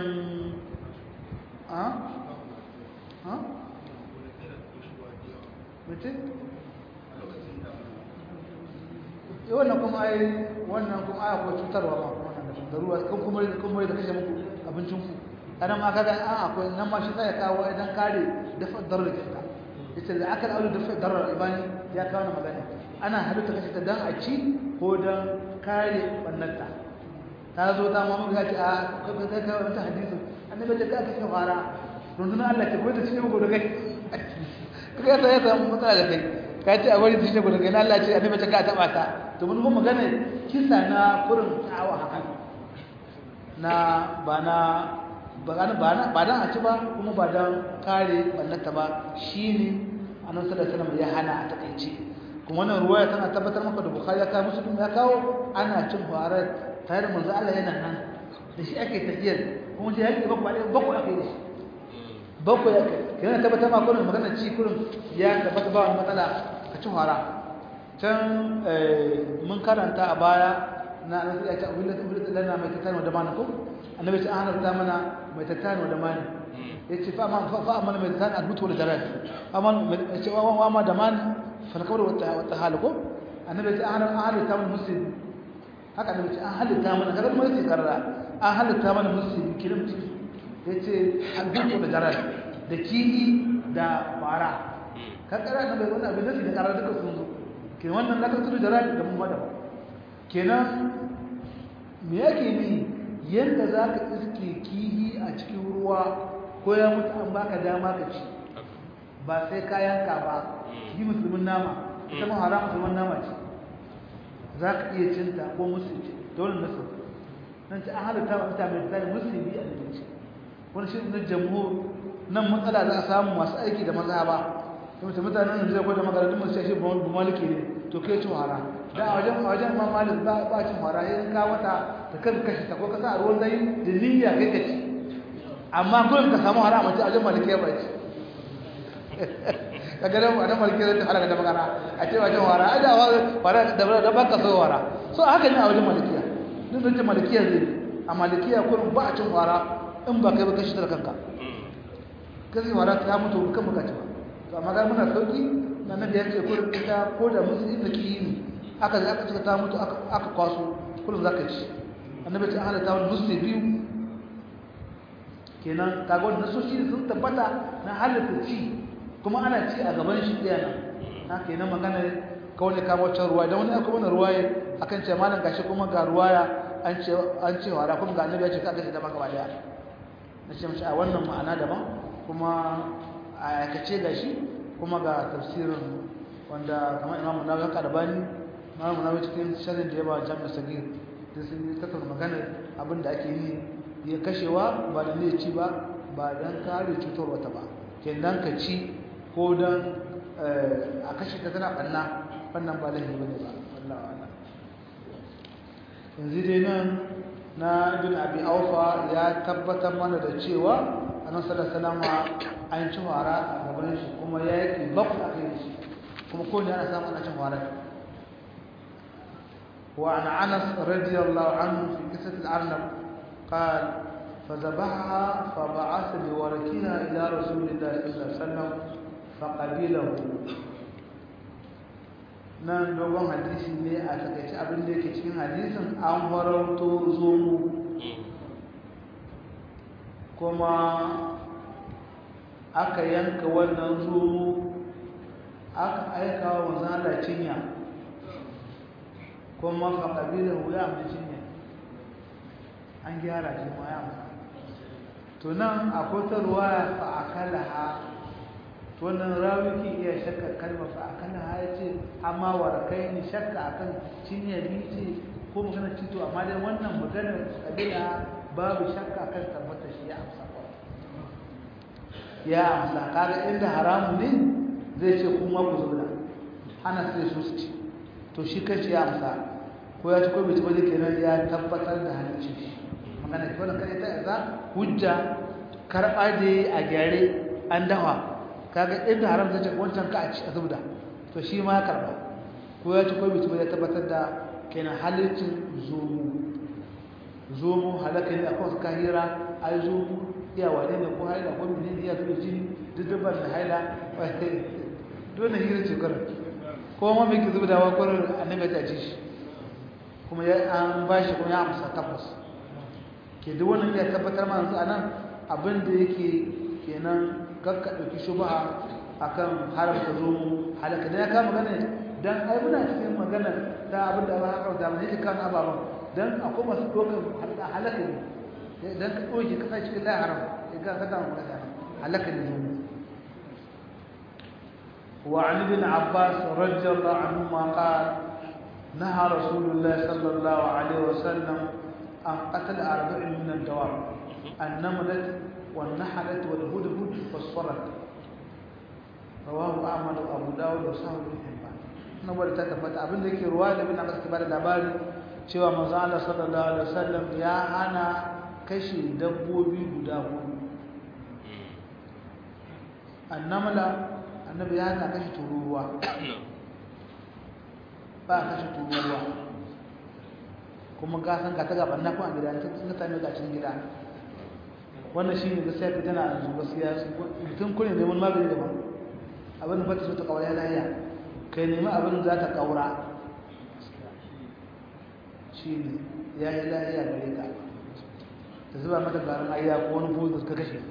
a a mutum wannan kuma ai wannan kuma ai akwai cutarwa ma kuma nan da ruwa kan kuma kuma da kashe muku abincin ku anan ma kaga an akwai nan ma shi sai ya kawo idan kare dafa darar kinka yace da akal aulu dafa darar ibani ya kawo magana ana halitta kashe ta dan a ci ko dan kare bannarta ta zo ta mamu ga ce a kai kai kai wata hadisi annabi da ka kashe fara rundunar Allah ke koyar da shi ko da kai kaga sai ya samu matsala da kai ka ce a wani shi ko da kai Allah ce annabi ta ka taba ta to mun kuma magana kisa na kurin tsawa haka na bana bana bana ba dan a ci ba kuma ba dan kare bannarta ba shine annabi sallallahu alaihi wasallam ya hana a takeice kuma wannan ruwaya tana tabbatar maka da Bukhari ya kawo Muslim ya kawo ana cin farar tare da manzo Allah yana nan da shi ake tafiyar kuma shi yake bakwai bakwai ake da shi bakwai ake kana tabbatar maka wannan magana ci kurin ya tabbata ba wani matsala ka ci fara can mun karanta a baya na annabi ya ce abin da lana mai tattano da mana ko annabi ta halarta mana mai tattano da mana yace fa ma fa amma mai tattano adbutu da darat amma yace wa ma da mana falkawar wata haliko annabi ta an halitta mana musulmi haka annabi ta an halitta mana kaga mun sai karra an halitta mana musulmi kirim ciki yace albutu da jarar da kihi da fara kaga annabi wannan abin da da karra duka sun zo ke wannan lakatu da jarar da mun wada kenan me yake ni yanda zaka iske kihi a cikin ruwa ko ya mutu an baka dama ka ci ba sai ka yanka ba yi musulmin nama ita ma haram musulmin nama ce za ka iya cinta ko musulmi dole nasu nan ci an halitta wa mutane misali musulmi a da ce wani shi na jamhur nan matsala za a samu masu aiki da maza ba ta mutu mutanen yanzu zai kwada makarantun masu shi bu maliki ne to kai cin hara da a wajen wajen ma malik ba ba cin hara yin ka wata ta kan kashe ta ko ka sa a ruwan zai da niyya kai ka ci amma kullum ka samu hara a mace a wajen maliki ya bai ci kaga da wannan maliki zai halaka da magana a ce wajen wara ai da wara da da baka so wara so haka ne a wajen malikiya din da ce malikiya zai a malikiya kullum ba a cin wara in ba kai ba kashi da kanka kashi wara ta mutu kan baka ci ba to amma ga muna sauki nan nabi ya ce kullum ita ko da musulmi da kiyi aka zai aka cika ta mutu aka aka kwaso kullum zaka ci annabi ta halatta wani musulmi biyu kenan kaga wannan so shi sun tabbata na halatta ci kuma ana ci a gaban shi ɗaya nan haka yana magana kawai ka wacce ruwa don wani akwai wani ruwaye akan ce malam gashi kuma ga ruwaya an ce an ce wara kuma ga annabi ya ce ka gashi da maka ba daya na ce mashi a wannan ma'ana daban kuma a aikace gashi kuma ga tafsirin wanda kamar imamu nawawi haka da bani imamu nawawi cikin sharhin da ya ba jami'ar sagir da sun yi tattauna magana abin da ake yi ya kashewa ba da ne ci ba ba don kare cutar wata ba kenan ka ci ko don a kashe ta tana ɓanna wannan ba laifi ba ne ba wallawa yanzu dai nan na ibn abi aufa ya tabbatar mana da cewa annabi sallallahu alaihi wasallam an ci fara a gaban shi kuma ya yi baku a kai shi kuma ko ne ana samu ana cin fara wa an anas radiyallahu anhu fi qissat al-arnab qala فذبحها فبعث بوركها إلى رسول الله صلى الله عليه وسلم فقبله nan dogon hadisi ne a takaice abin da yake cikin hadisin an farauto zomo kuma aka yanka wannan zomo aka aika wa manzala cinya kuma faƙabilar wuya mai cinya an gyara shi ma ya amsa to nan akwai ta ruwaya fa akalaha to nan rawi ke iya shakka kalmar fa akalaha ya ce amma warakai ni shakka akan cinya biyu ce ko magana cito amma dai wannan maganar kabila babu shakka kan tabbata shi ya amsa ya amsa kaga inda haramu ne zai ce kuma ku zubda ana sai su ci to shi kace ya amsa ko ya ci ko bai ci ba zai kenan ya tabbatar da halicci shi magana ki wannan kai ta za hujja karɓa da a gyare an dawa kaga inda haram ta ce wancan ka a ci a zubda to shi ma ya karɓa ko ya ci ko bai ci ba zai tabbatar da kenan halicin zomo zomo halaka ne akwai wasu kahira ai zomo iya wane ne ko haila ko mene ne iya zuba jini duk dabbar da haila dole hira ce kwarar ko ma mai ke zuba dawa kwarar annabi ta ci shi kuma ya an ba shi kuma ya amsa tabbas ke duk wannan iya tabbatar ma yanzu anan abin da yake kenan kakka ɗauki shubha akan haramta zomo halaka ne ya kama magana dan ai muna cikin magana ta abin da ba haka da yake kan ababan dan akwai masu dokar halaka ne dan ka doke ka sai cikin haram idan ka gama magana halaka ne zuwa wa ali bin abbas radiyallahu anhu ma qala naha rasulullah sallallahu alaihi wasallam an qatl arba'in min ad-dawab an-namlat wan-nahlat wal-hudhud was-sarat rawahu ahmad wa abu dawud wa sahih ibn hibban nabar ta tabbata abinda yake ruwa da bin abbas ke bada labari cewa manzo Allah sallallahu alaihi wasallam ya hana kashe dabbobi guda hudu annamala annabi ya hana kashe tururuwa ba kashe tururuwa kuma ga san ka ta gaban na kuma gida ta mutane ga cikin gida wannan shine gaskiya fitana a gaskiya mutum kune neman magani daban abin da bata so ta kawai lafiya kai nemi abin za ta kaura shine ya yi lafiya gare ka ta zuba mata garin ayya ko wani buzu ka kashe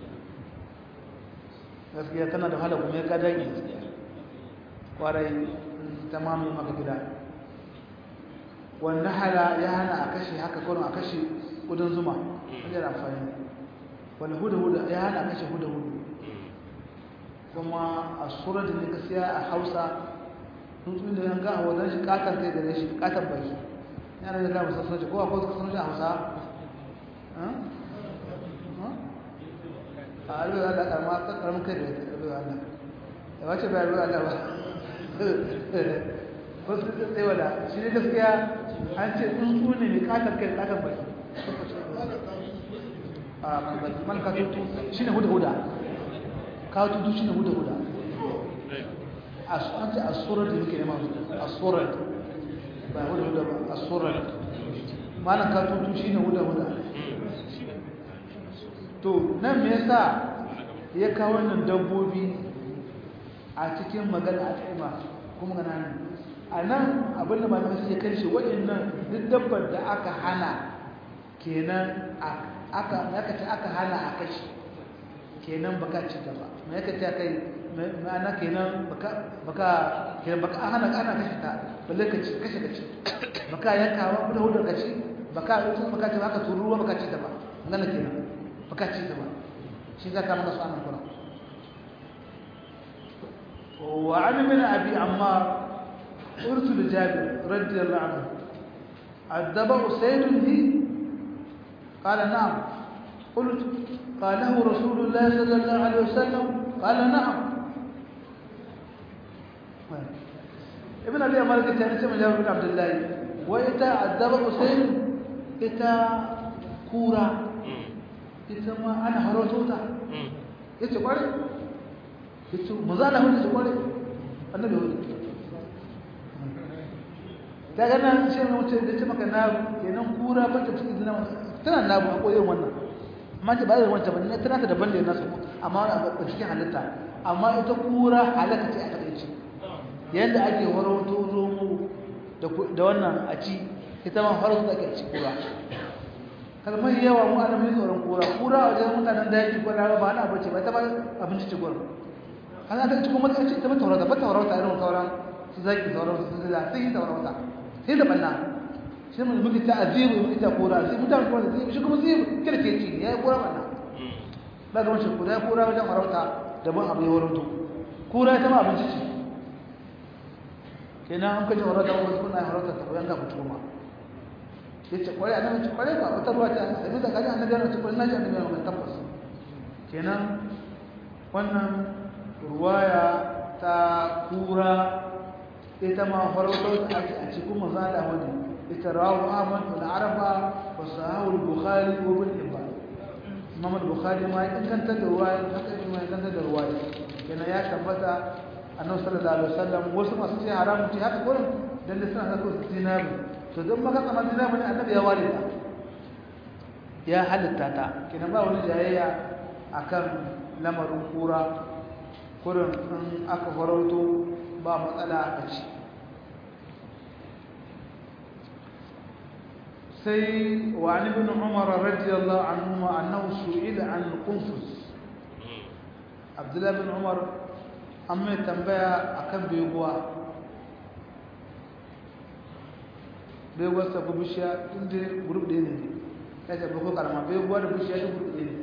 gaskiya tana da wahala kuma ya ka dage kwarai ta mamaye maka gida wanda hala ya hana a kashe haka kwanon a kashe kudin zuma wajen amfani wani huda-huda ya hana a kashe huda-huda kuma a tsoron da ne gaskiya a hausa tsuntsun da yan ga a wajen shi katon kai gare shi katon baki yana da kama sassan shi ko akwai suka sanar shi a hausa a alwai Allah karama karamin kai da alwai Allah ya wace bai alwai Allah ba wasu tsaye wada shi ne gaskiya an ce tsuntsu ne mai katon kai da katon baki a man katutu shi ne huda-huda katutu shi ne huda-huda an ce asurar da muke nema asurar ba huda-huda ba asurar malan katutu shi ne huda-huda to nan me yasa ya kawo wannan dabbobi a cikin magana a tsaima kuma ga nan a nan abinda malamai suke kan shi waɗannan duk dabbar da aka hana kenan aka aka ce aka hana a kashi kenan baka ci gaba me yake ta kai ma'ana kenan baka baka kenan baka hana ana kashi ta balle ka ci kashe ka ci baka yankawa kuma hudu ka ci baka baka ci baka turuwa baka ci ta ba ngana kenan baka ci ta ba shi zaka mana su anan kura wa an min abi ammar urtu li jabir radiyallahu anhu adaba usayd li قال نعم قلت قاله رسول الله صلى الله عليه وسلم قال نعم ابن ابي عمر كان اسمه جابر بن عبد الله واذا عذب حسين اتا كورا ita ma ana haroto ta yace kware yace maza da hudu kware annabi hudu daga nan sai mu ce da ce maka na kenan kura ba ta cikin zina tana nabu a koyon wannan amma ce ba da wancan ba ne tana ta daban da nasu amma a cikin halitta amma ita kura halaka ce a takaice yanda ake horoto zomo da wannan a ci ita ma horoto ake ci kura kalmar yawa mu ana mai tsoron kura kura a wajen mutanen da yake gwada ba na abace ba ta ba abinci ci gwada ana ta cikin matsayi ta mata taurata ba taurata irin sauran su zaki sauran su zila sai yi taurata sai da banna shi mun muke ta azibu muke ta kura sai mutane kuma zai shi kuma zai kirke ci ya yi kura banna ba ga wancan kura ya kura wajen farauta daban abu ya waranto kura ta ma abinci ci kenan an kace farauta wasu kuna farauta ta bayan ka fito ma yace kware annabi ce kware ba wata ruwa ta sai da kaji annabi ya ce kware naji annabi ya tabbas kenan wannan ruwaya ta kura ita ma farauta a cikin mazala wani ita rawu ahmad wal arba wa sahahu al-bukhari wa ibn hibban imam al-bukhari ma ya kanta da ruwaya haka ibn ma ya kanta da ruwaya yana ya tabbata annabi sallallahu alaihi wasallam wasu masu ce haramu ce haka gurin dan da suna ko zinabi to dan maka kama zinabi ne annabi ya ware ta ya halitta ta kina ba wani jayayya akan lamarin kura kurin in aka farauto ba matsala a ci sai wa an ibn umar radiyallahu anhu annahu su'ila an al-qunfus abdullah ibn umar amma tambaya akan beguwa beguwa ta bishiya inda group ɗaya ne kaje ba ko karama beguwa da bishiya ta group ɗaya ne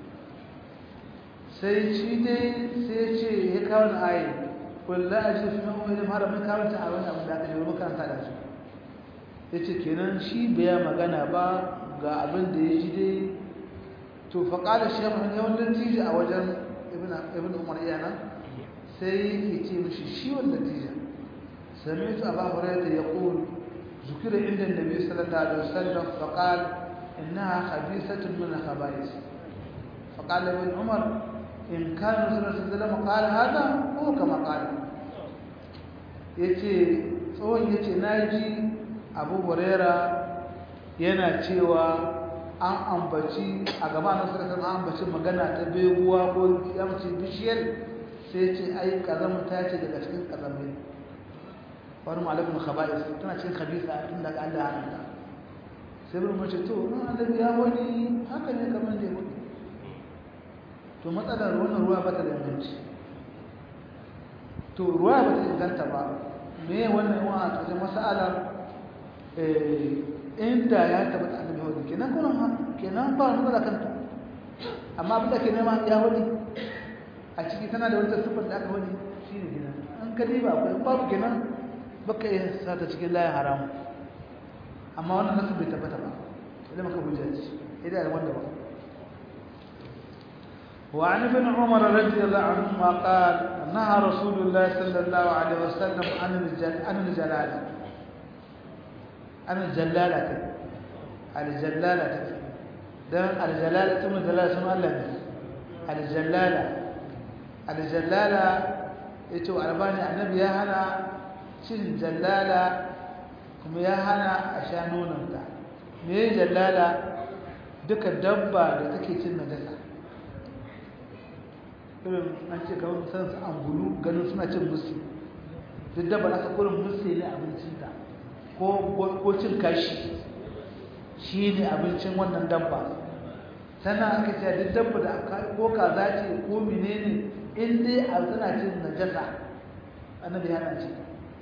sai shi dai sai ce ya kawo na ayi kullu ajli fi ma'amil haram mai kawo ta a wani abu da aka yi makaranta da su yace kenan shi bai magana ba ga abin da ya ji dai to fa qala shaykh an yawan datiji a wajen ibn ibn umar iyana sai yake ce mishi shi wannan datija sami'tu abu hurairah yaqul zukira inda annabi sallallahu alaihi wasallam fa qala innaha khabithatun min al-khaba'ith fa qala ibn umar in kana sallallahu alaihi wasallam qala hada ko kama qala yace tsohon yace naji abu huraira yana cewa an ambaci a gaba na sarkar an ambaci magana ta beguwa ko yamci bishiyar sai ce ai kazamta ce daga cikin kazamai wani malabin khaba'is tana cikin khabisa inda ga Allah ya hanta sai bin mace to in annabi ya wani haka ne kamar da wani to matsalar wannan ruwa ba ta da inganci to ruwa ba ta inganta ba me wannan yawa a cikin mas'alar inda ya tabbata annabi hawli kenan kuma kenan ba mu da kanta amma abin da ke nema ya hawli a ciki tana da wata sifar da aka hawli shine kenan an kadi ba akwai babu kenan baka yi sata cikin layin haram amma wannan nasu bai tabbata ba idan maka hujjaji idan wanda ba وعن ابن عمر رضي الله عنهما قال نهى رسول الله صلى الله عليه وسلم عن عن الجلاله عن الجلالة الجلالة ده الجلالة ثم الجلالة ثم الله الجلالة الجلالة يتو أرباني النبي يا هنا شن جلالة كم يا هنا أشانون أنت مين جلالة دك الدبة لتكي شن نجسة irin an ce kawai san su angulu ganin suna cin musu duk dabba aka kurin musu ne abincinta ko cin kashi shi ne abincin wannan dabba sannan aka ce duk dabba da aka ko kaza ce ko menene in dai a tana cin najasa annabi yana ce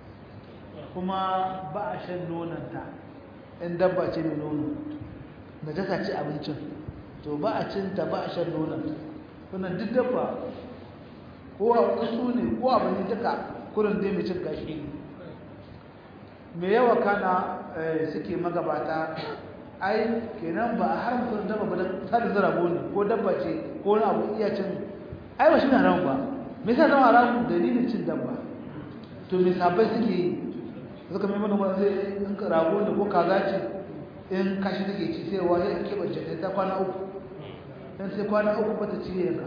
kuma ba a shan nonanta in dabba ce mai nono najasa ce abincin to ba a cin ta ba a shan nonanta wannan duk dabba ko a wasu ne ko abin duka kurin dai mai cin kashi ne me yawa kana suke magabata ai kenan ba a haramta dabba ba da sada zarabo ne ko dabba ce ko wani abu iya cin ai ba shi na haram ba me yasa zama haram dalilin cin dabba to me sabai suke yi suka mai mana wani zai in ka rago ne ko kaza ce in kashi take ci sai wani ya keɓe jata ta kwana uku dan sai kwana uku ba ta ci yanka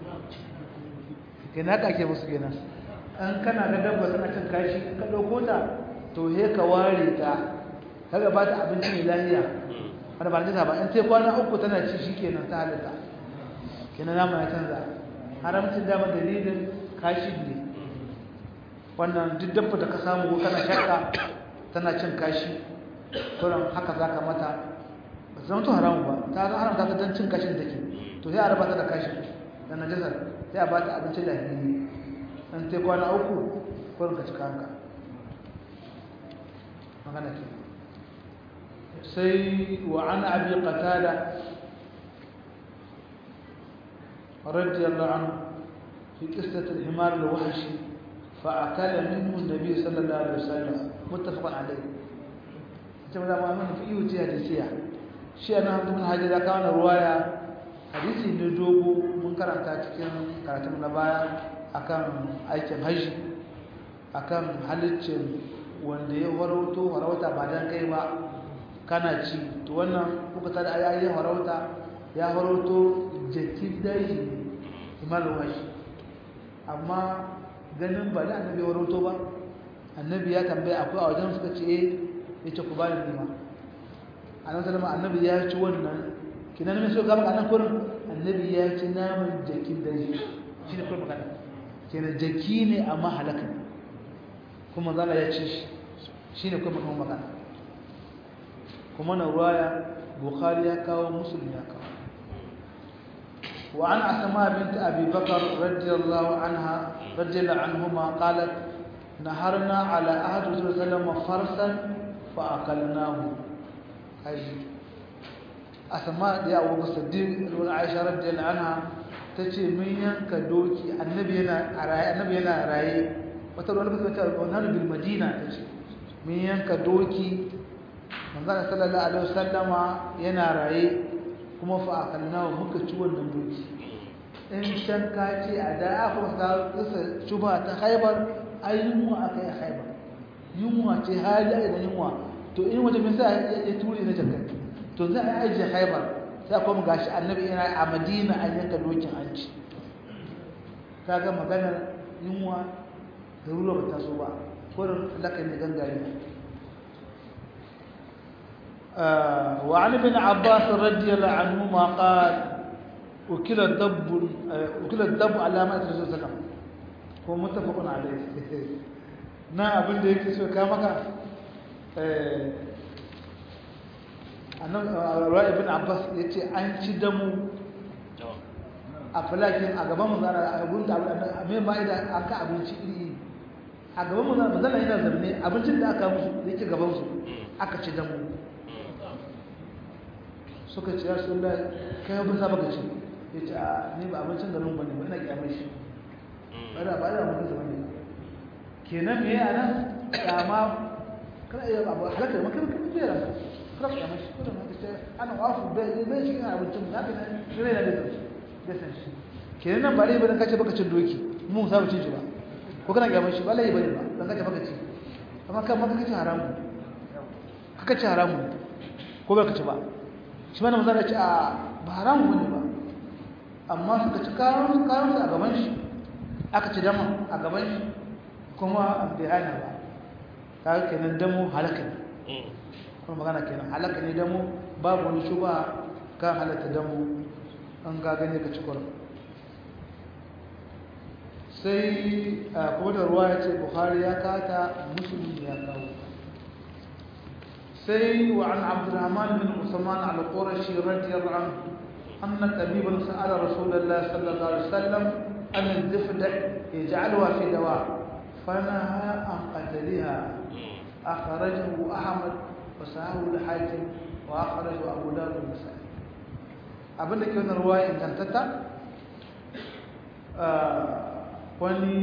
kenan haka ake musu kenan an kana ga dabba tana cin kashi ka ɗauko ta to he ka ware ta kaga ba ta abinci mai lafiya wanda ba ta ba in sai kwana uku tana ci shikenan ta halitta kenan nama ya canza haramcin dama dalilin kashi ne wannan duk dabba da ka samu ko kana shakka tana cin kashi kuran haka zaka mata ba zama to haramu ba ta zan haramta ta dan cin kashin take to sai a raba ta da kashi dan najasar sai a ba ta abinci da hini in sai kwana uku kuran ka cika hanka magana ke sai wa an abi qatada radiyallahu anhu fi qissat al-himar al-wahshi fa akala minhu an-nabi sallallahu alaihi wasallam muttafaqun alayhi sai da mu fi yuti hadisiya shi ana Ibn Hajar da kawo ruwaya hadisi ne dogo mun karanta cikin karatun na baya akan aikin haji akan halaccin wanda ya farauto farauta ba dan kai ba kana ci to wannan kuka tada ayayin farauta ya farauto jakin daji imal washi amma ganin ba da annabi farauto ba annabi ya tambaye akwai a wajen suka ce eh yace ku bani nima annabi sallama annabi ya ci wannan kinan me so ga maka nan kurin annabi ya ci naman jakin daji shine kuma magana kenan jaki ne amma halaka kuma zalla ya ci shi shine kuma magana kuma na ruwaya bukhari ya kawo muslim ya kawo wa an asma bint abi bakr radiyallahu anha radiyallahu anhuma qalat naharna ala ahd rasul sallallahu farsan fa akalnahu ai asma da abu siddiq wa aisha radiyallahu anha tace mun yanka doki annabi yana raye annabi yana raye wata ruwa da ta wannan bil madina tace mun yanka doki manzon sallallahu alaihi wasallama yana raye kuma fa akalnahu muka ci wannan doki in can ka ce a da aka sa kisa shuba ta Khaibar ayyunwa akai Khaibar yunwa ce hali da yunwa to in waje me sai ya ture na jakka to za a aje Khaibar sai kuma gashi annabi yana a Madina an yanka dokin an ci kaga maganar yunwa da ruwa ba ta so ba ko lakan ne gangare وعن ابن عباس رضي الله عنهما قال وكل الدب وكل الدب على ما الرسول صلى الله عليه وسلم هو متفق عليه na abin da yake so ka maka eh annabi ibn Abbas yace an ci damu a falakin a gaban manzo a gunda me ma idan aka abinci iri a gaban manzo manzo yana zamne abincin da aka musu yake gaban su aka ci damu suka ce ya sun da kai abin sa baka ci ya ce a ni ba abincin garin bane ba ina kyamar shi bada ba da mutum zama ne kenan me ya nan kyama kana iya abu halaka da makar kan bera kana kyamar shi kuma na ce ana wafu bai bai shi kana abincin na kana ne na da da san shi kenan nan ba dai ba dan kace baka cin doki mu sa ba cin shi ba ko kana kyamar shi ba lai bane ba dan kace baka ci amma kan maka kace haramu kaka ci haramu ko baka ci ba shi mana mazana ce a ba haramu bane ba amma suka ci karon karon a gaban shi aka ci dama a gaban shi kuma bai hana ba kaga kenan damo halaka ne kuma magana kenan halaka ne damo babu wani shuba kan halatta damo an ga gane ka ci kwarar sai kuma da ruwa ya ce bukhari ya kata musulmi ya kawo سي وعن عبد الرحمن بن عثمان القرشي رضي الله عنه أن طبيبا سأل رسول الله صلى الله عليه وسلم أن الضفدع يجعلها في دواء فنهى عن قتلها أخرجه أحمد وساه الحاكم وأخرجه أبو داود النسائي أبن لك من الرواية إن كانت وني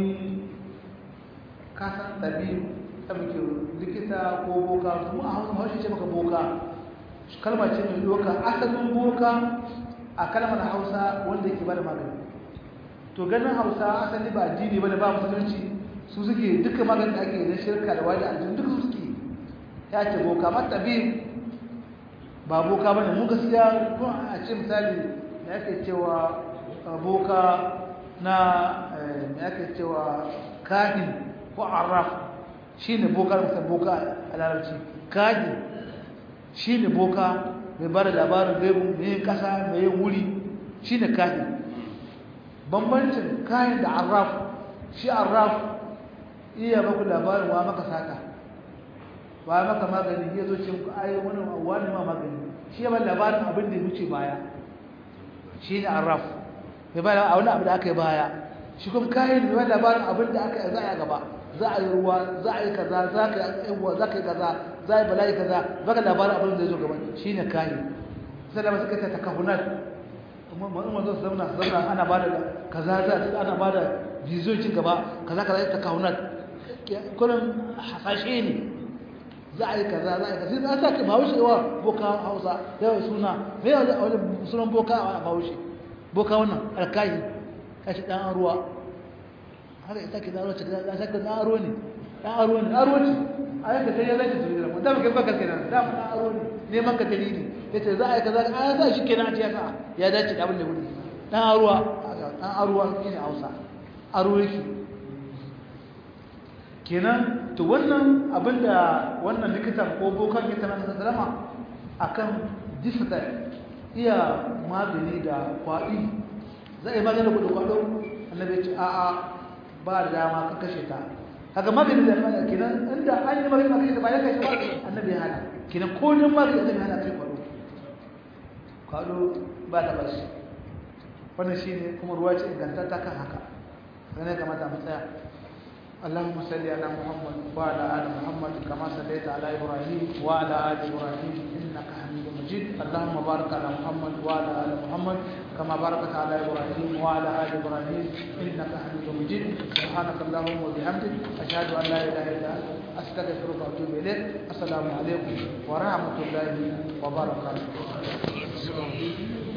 كاسن طبيب muke likita ko boka kuma a hausa hausa ce maka boka kalma ce mai doka asalin boka a kalmar hausa wanda yake bada magani to ganin hausa asali ba addini bane ba musulunci su suke duka maganin da ake da shirka da wani aljin duka su suke ya ce boka ma tabib ba boka bane mu gaskiya ko a ce misali da yake cewa boka na me yake cewa kahin ko arraf shi ne boka da boka a larabci kaji shi ne boka mai ba da labarin gaibu mai yin kasa mai yin wuri shi ne kaji bambancin kayan da arraf shi arraf iya baku labarin wa maka sata wa maka magani ya zo ce muku ayi wani wani ma magani shi ya ba labarin abin da ya wuce baya shi ne arraf mai ba a wani abu da aka yi baya shi kuma kayan mai ba labarin abin da aka yi za a gaba za a yi ruwa za a yi kaza za ka yi yawa za ka yi kaza za a yi bala'i kaza za ka labarin abin da ya zo gaba shi ne kayi sai da masu kai ta takahunat ma'amman zai zauna zauna ana ba da kaza za a ana ba da bizoci gaba kaza kaza ya takahunat kullum hasashe ne za a yi kaza za a yi kaza sai an sa ka bahaushe yawa boka hausa yawa suna mai yawa a wajen sunan boka a bahaushe boka wannan alkayi kashi ɗan ruwa haka ita ke ɗan ruwa ce ɗan shakka ɗan aro ne ɗan aro ne aro ce ai ka tare zaki turi da da muke baka kenan da mun aro ne neman ka tare ne yace za a yi kaza a za shi kenan a ce ka ya dace da abin da wuri dan aruwa dan aruwa shine Hausa aro yake kenan to wannan abinda wannan likitan ko bokan ke tana da drama akan disfata iya magani da kwadi zai magani da kwado annabi ya ce a a ba da dama ka kashe ta kaga magani da magani kenan inda an yi magani kashe ta ba ya kashe ba annabi ya hana kenan ko din magani annabi ya hana kai kwado kwado ba ta bashi wannan shine kuma ruwa ce inganta ta kan haka sai kamata mu tsaya اللهم صل على محمد وعلى ال محمد كما صليت على ابراهيم وعلى ال ابراهيم انك حميد مجيد اللهم بارك على محمد وعلى ال محمد كما باركت على ابراهيم وعلى ال ابراهيم انك حميد مجيد سبحانك اللهم وبحمدك اشهد ان لا اله الا انت استغفرك واتوب اليك السلام عليكم ورحمه الله وبركاته